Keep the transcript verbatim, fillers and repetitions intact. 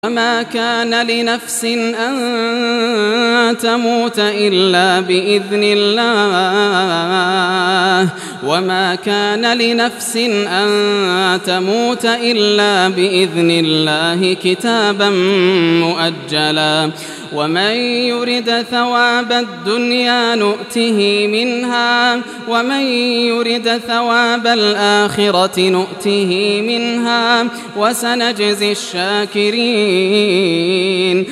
وما كان لنفس أن تموت إلا بإذن الله وما كان لنفس أن تموت إلا بإذن الله كتابا مؤجلا ومن يرد ثواب الدنيا نؤته منها ومن يرد ثواب الآخرة نؤته منها وسنجزي الشاكرين